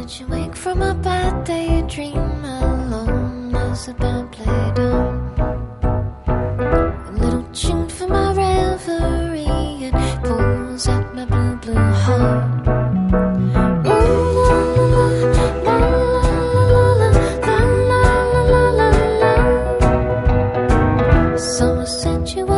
Would you wake from a bad daydream alone as a band played on? A little tune for my reverie, it pulls at my blue, blue heart. Ooh, la, la, la, la, la, la, la, la, la, la, la, la. Someone said you were